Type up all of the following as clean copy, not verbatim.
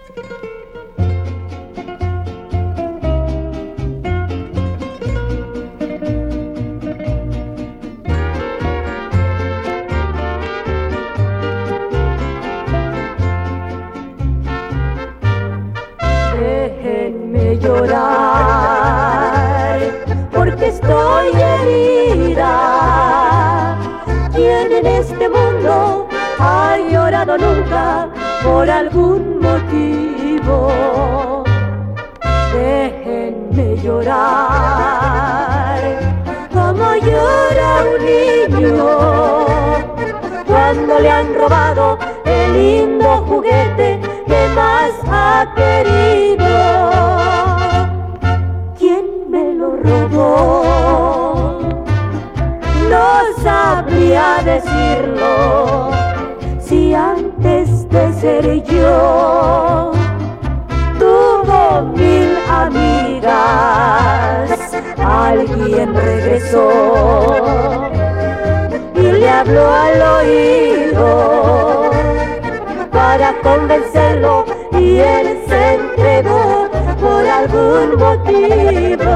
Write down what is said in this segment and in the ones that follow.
Déjenme llorar, porque estoy herida. ¿Quién en este mundo ha llorado nunca por algún motivo? Déjenme llorar, como llora un niño cuando le han robado el lindo juguete que más ha querido. ¿Quién me lo robó? No sabría decirlo, si antes de ser yo tuvo 1000 amigas, alguien regresó y le habló al oído para convencerlo, y él se entregó por algún motivo.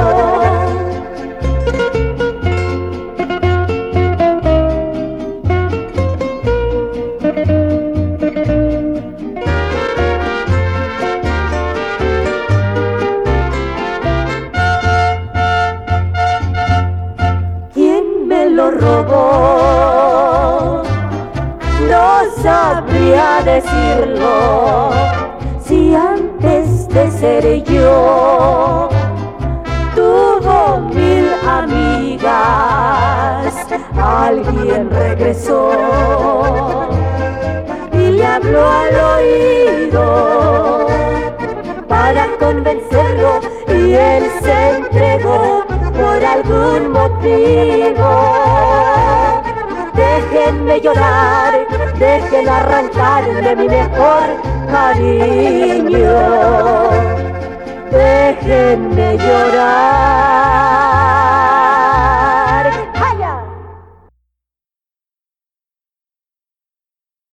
¿Quién me lo robó? No sabría decirlo, si antes de ser yo tuvo 1000 amigas, alguien regresó y le habló al oído para convencerlo, y él se entregó por algún motivo. Déjenme llorar, dejen arrancarme mi mejor cariño. Déjenme llorar.